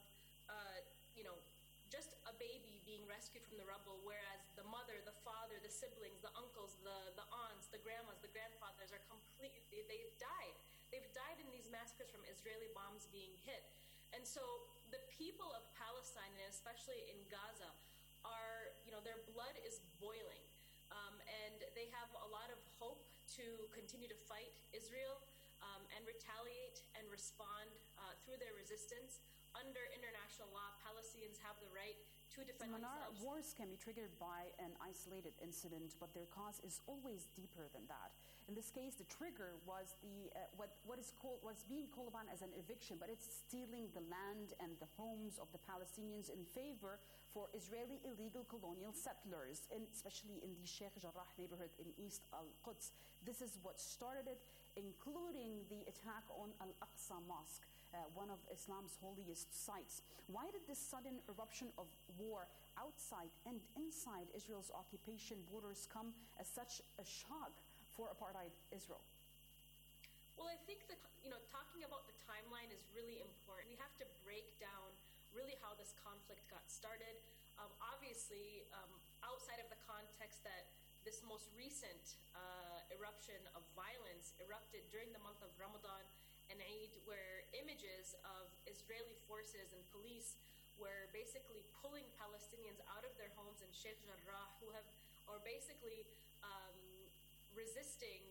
just a baby being rescued from the rubble, whereas the mother, the father, the siblings, the uncles, the aunts, the grandmas, the grandfathers are they've died. They've died in these massacres from Israeli bombs being hit. And so the people of Palestine, and especially in Gaza, are, their blood is boiling. And they have a lot of hope to continue to fight Israel and retaliate and respond through their resistance. Under international law, Palestinians have the right to defend themselves. Wars can be triggered by an isolated incident, but their cause is always deeper than that. In this case, the trigger was what's being called upon as an eviction, but it's stealing the land and the homes of the Palestinians in favor for Israeli illegal colonial settlers, especially in the Sheikh Jarrah neighborhood in East Al-Quds. This is what started it, including the attack on Al-Aqsa Mosque, one of Islam's holiest sites. Why did this sudden eruption of war outside and inside Israel's occupation borders come as such a shock for apartheid Israel? Well, I think that, talking about the timeline is really important. We have to break down really how this conflict got started. Obviously, outside of the context that this most recent eruption of violence erupted during the month of Ramadan and Eid, where images of Israeli forces and police were basically pulling Palestinians out of their homes in Sheikh Jarrah, who are basically resisting,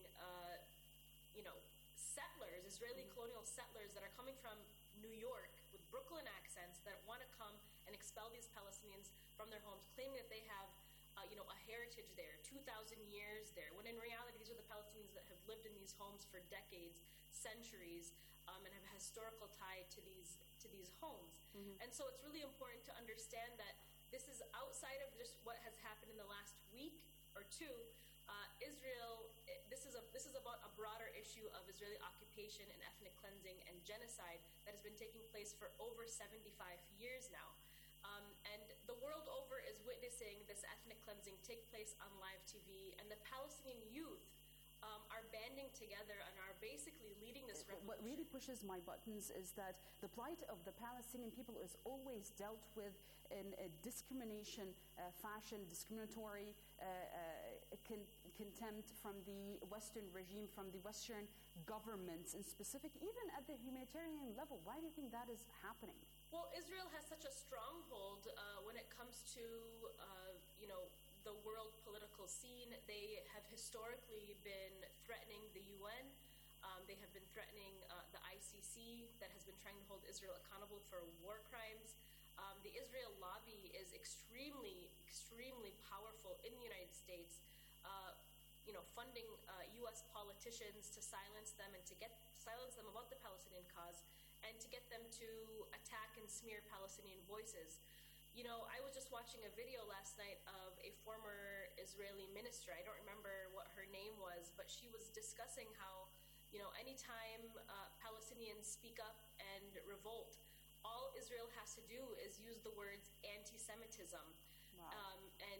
settlers, Israeli colonial settlers that are coming from New York with Brooklyn accents that want to come and expel these Palestinians from their homes, claiming that they have, a heritage there, 2,000 years there, when in reality these are the Palestinians that have lived in these homes for decades, centuries, and have a historical tie to these homes. Mm-hmm. And so it's really important to understand that this is outside of just what has happened in the last week or two. Israel, this is about a broader issue of Israeli occupation and ethnic cleansing and genocide that has been taking place for over 75 years now. And the world over is witnessing this ethnic cleansing take place on live TV, and the Palestinian youth are banding together and are basically leading this revolution. What really pushes my buttons is that the plight of the Palestinian people is always dealt with in a discrimination fashion, discriminatory contempt from the Western regime, from the Western governments in specific, even at the humanitarian level. Why do you think that is happening? Well, Israel has such a stronghold when it comes to, the world political scene. They have historically been threatening the UN. They have been threatening the ICC that has been trying to hold Israel accountable for war crimes. The Israel lobby is extremely, extremely powerful in the United States, funding U.S. politicians to silence them and to silence them about the Palestinian cause and to get them to attack and smear Palestinian voices. I was just watching a video last night of a former Israeli minister. I don't remember what her name was, but she was discussing how, anytime Palestinians speak up and revolt, all Israel has to do is use the words anti-Semitism. Wow.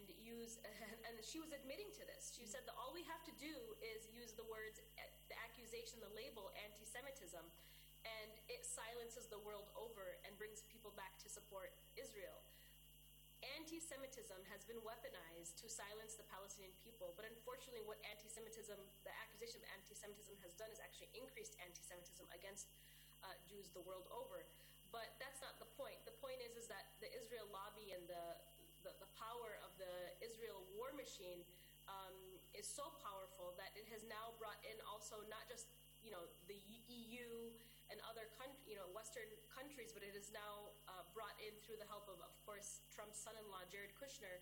And she was admitting to this. She said that all we have to do is use the words, the accusation, the label anti-Semitism, and it silences the world over and brings people back to support Israel. Anti-Semitism has been weaponized to silence the Palestinian people, but unfortunately what the accusation of anti-Semitism has done is actually increased anti-Semitism against Jews the world over. But that's not the point. The point is that the Israel lobby and the power of the Israel war machine is so powerful that it has now brought in also not just the EU and other Western countries, but it is now brought in through the help of course, Trump's son-in-law Jared Kushner,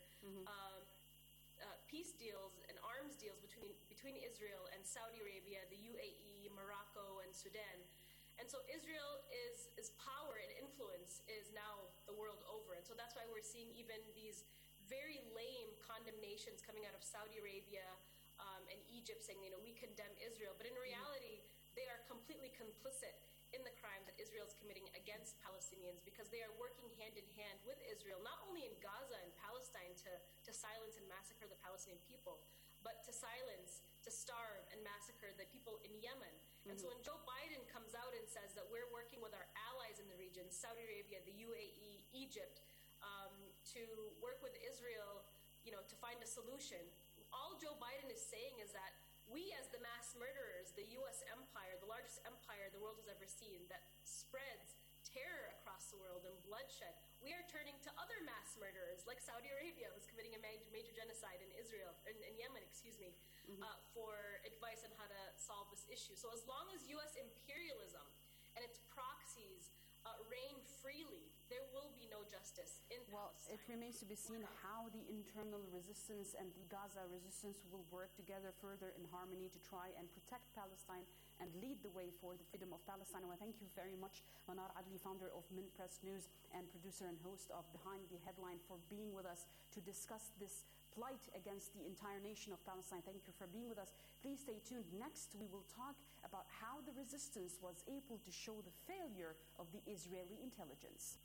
peace deals and arms deals between Israel and Saudi Arabia, the UAE, Morocco, and Sudan. And so Israel is power and influence is now the world over. And so that's why we're seeing even these very lame condemnations coming out of Saudi Arabia and Egypt saying, we condemn Israel. But in reality, they are completely complicit in the crime that Israel is committing against Palestinians, because they are working hand in hand with Israel, not only in Gaza and Palestine to silence and massacre the Palestinian people, but to silence, to starve and massacre the people in Yemen. And so when Joe Biden comes out and says that we're working with our allies in the region, Saudi Arabia, the UAE, Egypt, to work with Israel, to find a solution, all Joe Biden is saying is that we, as the mass murderers, the U.S. empire, the largest empire the world has ever seen, that spreads terror across the world and bloodshed, we are turning to other mass murderers, like Saudi Arabia, who's committing a major genocide in Yemen, for advice on how to solve this issue. So as long as U.S. imperialism and its proxies reign freely, there will be no justice in Palestine. Well, it remains to be seen how the internal resistance and the Gaza resistance will work together further in harmony to try and protect Palestine and lead the way for the freedom of Palestine. And I thank you very much, Manar Adli, founder of Min Press News and producer and host of Behind the Headline, for being with us to discuss this plight against the entire nation of Palestine. Thank you for being with us. Please stay tuned. Next, we will talk about how the resistance was able to show the failure of the Israeli intelligence.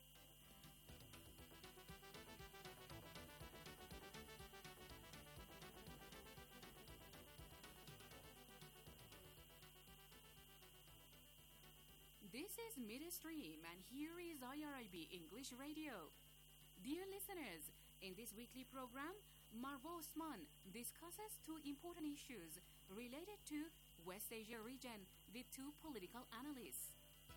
This is Midstream, and here is IRIB English Radio. Dear listeners, in this weekly program, Marwa Osman discusses two important issues related to West Asia region with two political analysts.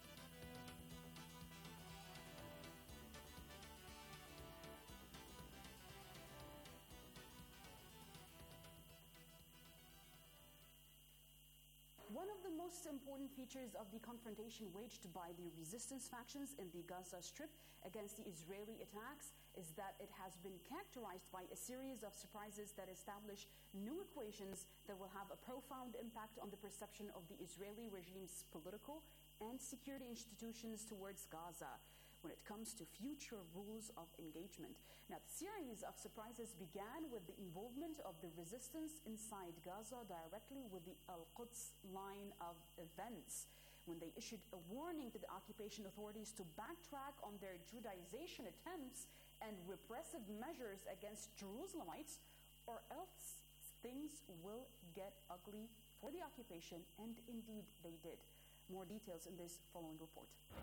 One of the most important features of the confrontation waged by the resistance factions in the Gaza Strip against the Israeli attacks is that it has been characterized by a series of surprises that establish new equations that will have a profound impact on the perception of the Israeli regime's political and security institutions towards Gaza when it comes to future rules of engagement. Now, the series of surprises began with the involvement of the resistance inside Gaza directly with the Al-Quds line of events, when they issued a warning to the occupation authorities to backtrack on their Judaization attempts and repressive measures against Jerusalemites, or else things will get ugly for the occupation, and indeed they did. More details in this following report.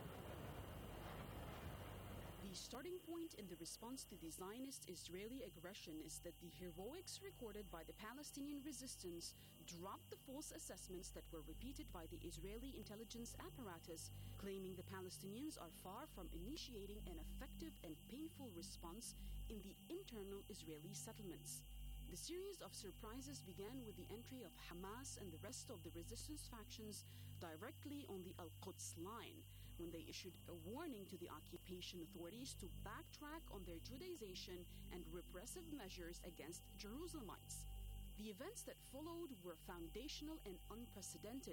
The starting point in the response to the Zionist Israeli aggression is that the heroics recorded by the Palestinian resistance dropped the false assessments that were repeated by the Israeli intelligence apparatus, claiming the Palestinians are far from initiating an effective and painful response in the internal Israeli settlements. The series of surprises began with the entry of Hamas and the rest of the resistance factions directly on the Al-Quds line, when they issued a warning to the occupation authorities to backtrack on their Judaization and repressive measures against Jerusalemites. The events that followed were foundational and unprecedented,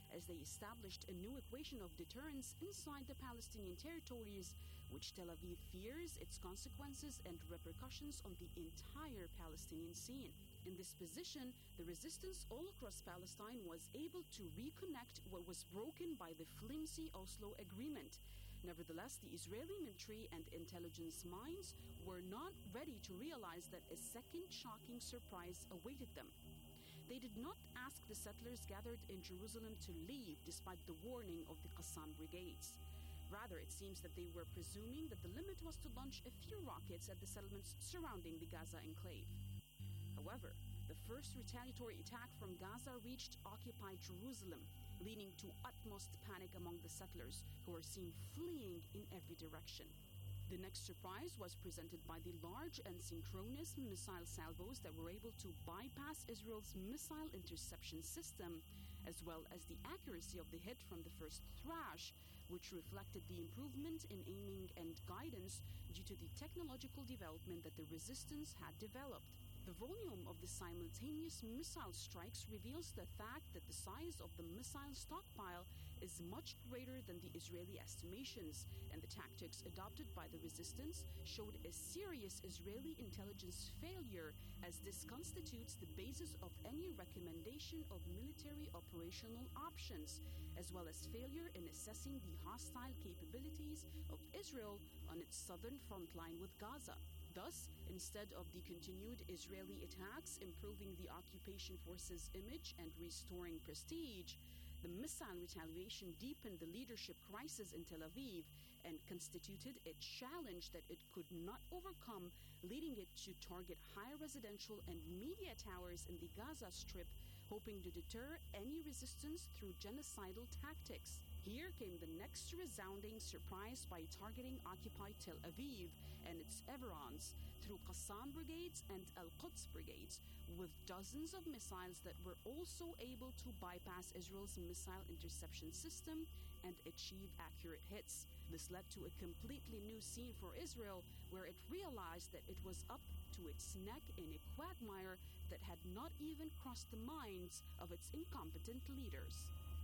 as they established a new equation of deterrence inside the Palestinian territories, which Tel Aviv fears its consequences and repercussions on the entire Palestinian scene. In this position, the resistance all across Palestine was able to reconnect what was broken by the flimsy Oslo Agreement. Nevertheless, the Israeli military and intelligence minds were not ready to realize that a second shocking surprise awaited them. They did not ask the settlers gathered in Jerusalem to leave despite the warning of the Qassam brigades. Rather, it seems that they were presuming that the limit was to launch a few rockets at the settlements surrounding the Gaza enclave. However, the first retaliatory attack from Gaza reached occupied Jerusalem, leading to utmost panic among the settlers, who were seen fleeing in every direction. The next surprise was presented by the large and synchronous missile salvos that were able to bypass Israel's missile interception system, as well as the accuracy of the hit from the first Thrash, which reflected the improvement in aiming and guidance due to the technological development that the resistance had developed. The volume of the simultaneous missile strikes reveals the fact that the size of the missile stockpile is much greater than the Israeli estimations, and the tactics adopted by the resistance showed a serious Israeli intelligence failure, as this constitutes the basis of any recommendation of military operational options, as well as failure in assessing the hostile capabilities of Israel on its southern front line with Gaza. Thus, instead of the continued Israeli attacks improving the occupation force's image and restoring prestige, the missile retaliation deepened the leadership crisis in Tel Aviv and constituted a challenge that it could not overcome, leading it to target high residential and media towers in the Gaza Strip, hoping to deter any resistance through genocidal tactics. Here came the next resounding surprise by targeting occupied Tel Aviv and its environs through Qassam brigades and Al-Quds brigades, with dozens of missiles that were also able to bypass Israel's missile interception system and achieve accurate hits. This led to a completely new scene for Israel, where it realized that it was up to its neck in a quagmire that had not even crossed the minds of its incompetent leaders.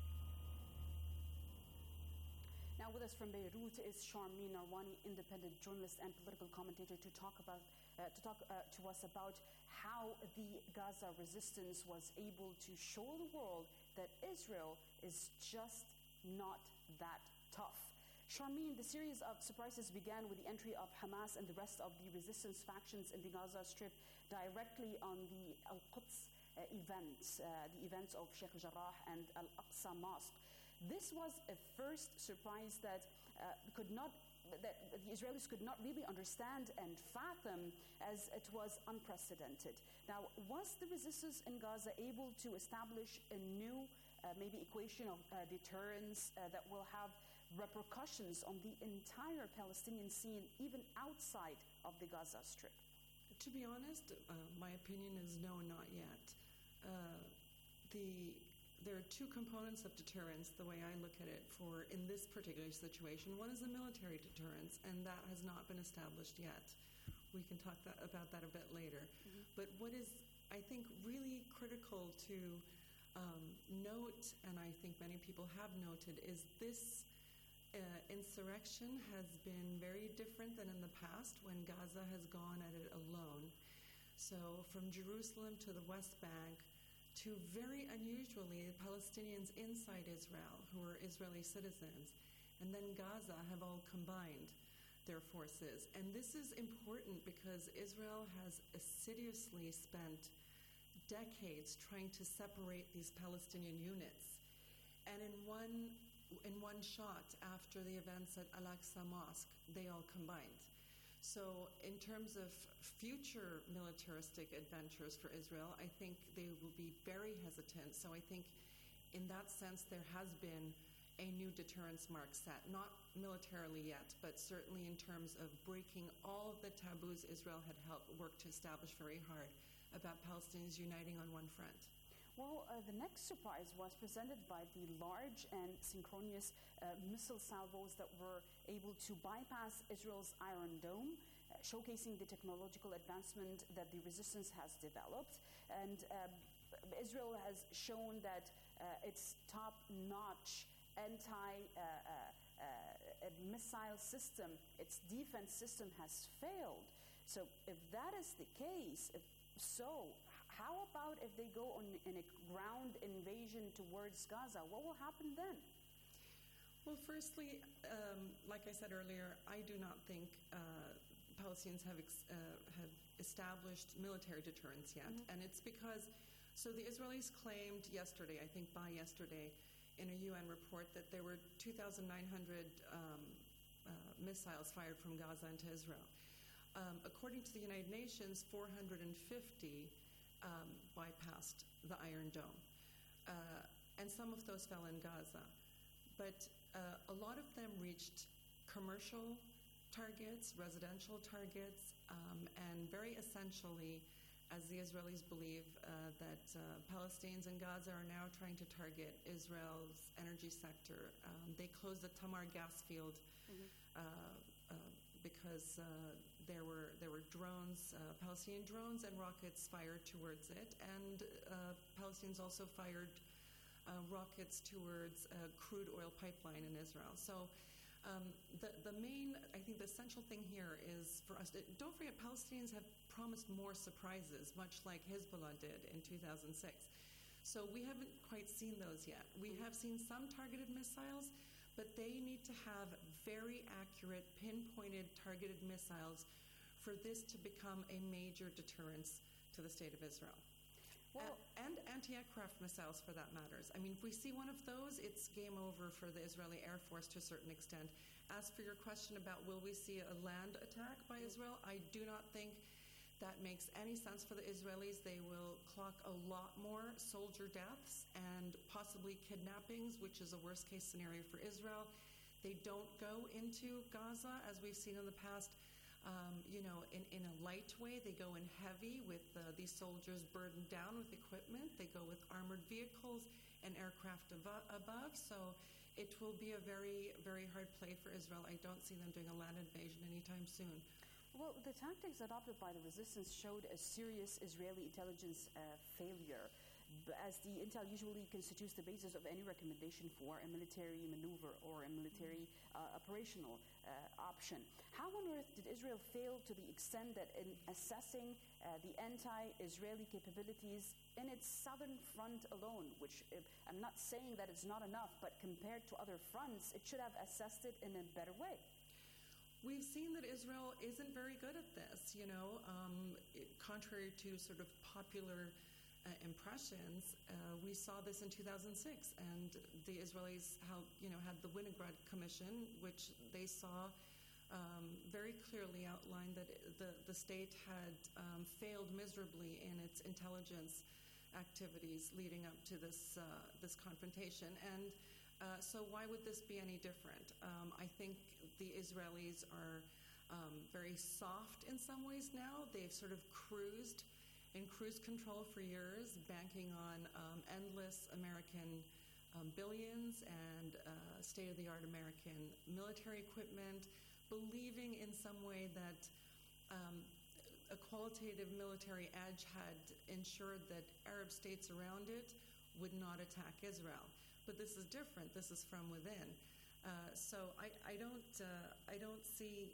Now with us from Beirut is Sharmeen Narwani, independent journalist and political commentator, to talk to us about how the Gaza resistance was able to show the world that Israel is just not that tough. Sharmeen, the series of surprises began with the entry of Hamas and the rest of the resistance factions in the Gaza Strip directly on the Al-Quds events, the events of Sheikh Jarrah and Al-Aqsa Mosque. This was a first surprise that the Israelis could not really understand and fathom, as it was unprecedented. Now, was the resistance in Gaza able to establish a new maybe equation of deterrence that will have repercussions on the entire Palestinian scene, even outside of the Gaza Strip? To be honest, my opinion is no, not yet. There are two components of deterrence, the way I look at it, for in this particular situation. One is the military deterrence, and that has not been established yet. We can talk about that a bit later. Mm-hmm. But what is, I think, really critical to note, and I think many people have noted, is this insurrection has been very different than in the past when Gaza has gone at it alone. So from Jerusalem to the West Bank, to very unusually Palestinians inside Israel who are Israeli citizens, and then Gaza have all combined their forces. And this is important because Israel has assiduously spent decades trying to separate these Palestinian units. And in one shot, after the events at Al-Aqsa Mosque, they all combined. So in terms of future militaristic adventures for Israel, I think they will be very hesitant. So I think in that sense there has been a new deterrence mark set, not militarily yet, but certainly in terms of breaking all of the taboos Israel had worked to establish very hard about Palestinians uniting on one front. Well, the next surprise was presented by the large and synchronous missile salvos that were able to bypass Israel's Iron Dome, showcasing the technological advancement that the resistance has developed. And Israel has shown that its top-notch anti-missile system, its defense system has failed. So if that is the case, how about if they go in a ground invasion towards Gaza? What will happen then? Well, firstly, like I said earlier, I do not think Palestinians have established military deterrence yet. Mm-hmm. And it's because, so the Israelis claimed yesterday, I think by yesterday, in a UN report that there were 2,900 missiles fired from Gaza into Israel. According to the United Nations, 450 bypassed the Iron Dome. And some of those fell in Gaza. But a lot of them reached commercial targets, residential targets, and very essentially, as the Israelis believe that Palestinians in Gaza are now trying to target Israel's energy sector. They closed the Tamar gas field because there were drones, Palestinian drones and rockets fired towards it, and Palestinians also fired rockets towards a crude oil pipeline in Israel. So the main, I think the essential thing here is for us, don't forget Palestinians have promised more surprises, much like Hezbollah did in 2006. So we haven't quite seen those yet. We have seen some targeted missiles, but they need to have very accurate, pinpointed, targeted missiles for this to become a major deterrence to the state of Israel. Well, and anti-aircraft missiles, for that matters. I mean, if we see one of those, it's game over for the Israeli Air Force to a certain extent. As for your question about will we see a land attack by Israel, I do not think that makes any sense for the Israelis. They will clock a lot more soldier deaths and possibly kidnappings, which is a worst-case scenario for Israel. They don't go into Gaza, as we've seen in the past, in a light way. They go in heavy with these soldiers burdened down with equipment. They go with armored vehicles and aircraft above. So it will be a very, very hard play for Israel. I don't see them doing a land invasion anytime soon. Well, the tactics adopted by the resistance showed a serious Israeli intelligence failure, as the intel usually constitutes the basis of any recommendation for a military maneuver or a military operational option. How on earth did Israel fail to the extent that in assessing the anti-Israeli capabilities in its southern front alone, which I'm not saying that it's not enough, but compared to other fronts, it should have assessed it in a better way? We've seen that Israel isn't very good at this, contrary to sort of popular impressions. We saw this in 2006, and the Israelis had the Winograd Commission, which they saw very clearly outlined that the state had failed miserably in its intelligence activities leading up to this confrontation. And so why would this be any different? I think the Israelis are very soft in some ways now. They've sort of cruised in cruise control for years, banking on endless American billions and state-of-the-art American military equipment, believing in some way that a qualitative military edge had ensured that Arab states around it would not attack Israel. But this is different. This is from within. So I don't see,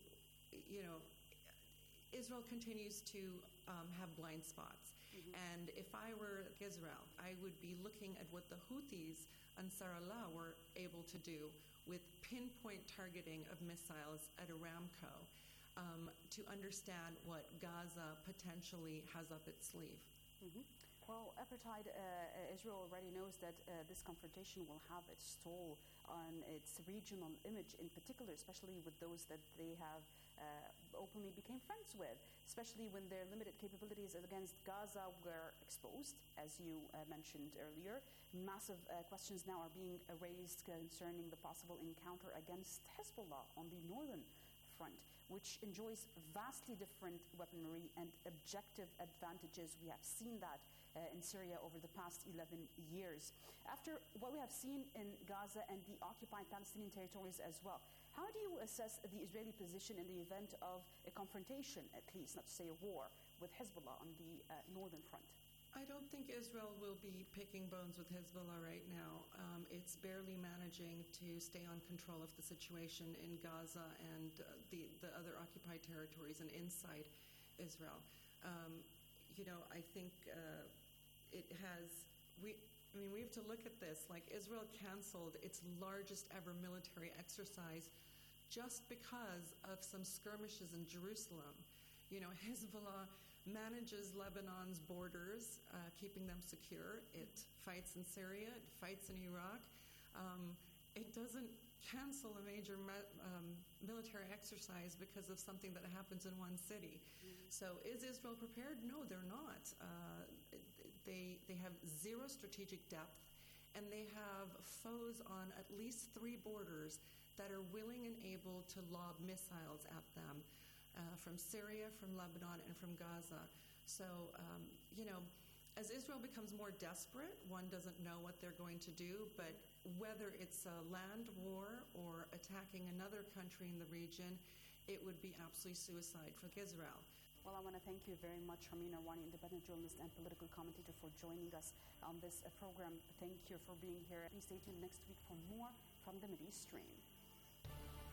Israel continues to have blind spots. Mm-hmm. And if I were Israel, I would be looking at what the Houthis, Ansar Allah, were able to do with pinpoint targeting of missiles at Aramco to understand what Gaza potentially has up its sleeve. Mm-hmm. Well, Apartheid, Israel already knows that this confrontation will have its toll on its regional image in particular, especially with those that they have openly became friends with, especially when their limited capabilities against Gaza were exposed, as you mentioned earlier. Massive questions now are being raised concerning the possible encounter against Hezbollah on the northern front, which enjoys vastly different weaponry and objective advantages. We have seen that in Syria over the past 11 years. After what we have seen in Gaza and the occupied Palestinian territories as well, how do you assess the Israeli position in the event of a confrontation, at least, not to say a war, with Hezbollah on the northern front? I don't think Israel will be picking bones with Hezbollah right now. It's barely managing to stay on control of the situation in Gaza and the other occupied territories and inside Israel. I think it has... we have to look at this. Like, Israel canceled its largest ever military exercise just because of some skirmishes in Jerusalem. Hezbollah manages Lebanon's borders, keeping them secure. It fights in Syria. It fights in Iraq. It doesn't cancel a major military exercise because of something that happens in one city. So is Israel prepared? No, they're not. They have zero strategic depth, and they have foes on at least 3 borders that are willing and able to lob missiles at them. From Syria, from Lebanon, and from Gaza. So, as Israel becomes more desperate, one doesn't know what they're going to do, but whether it's a land war or attacking another country in the region, it would be absolutely suicide for Israel. Well, I want to thank you very much, Ramin Irwani, independent journalist and political commentator, for joining us on this program. Thank you for being here. Please stay tuned next week for more from the Mideast Stream.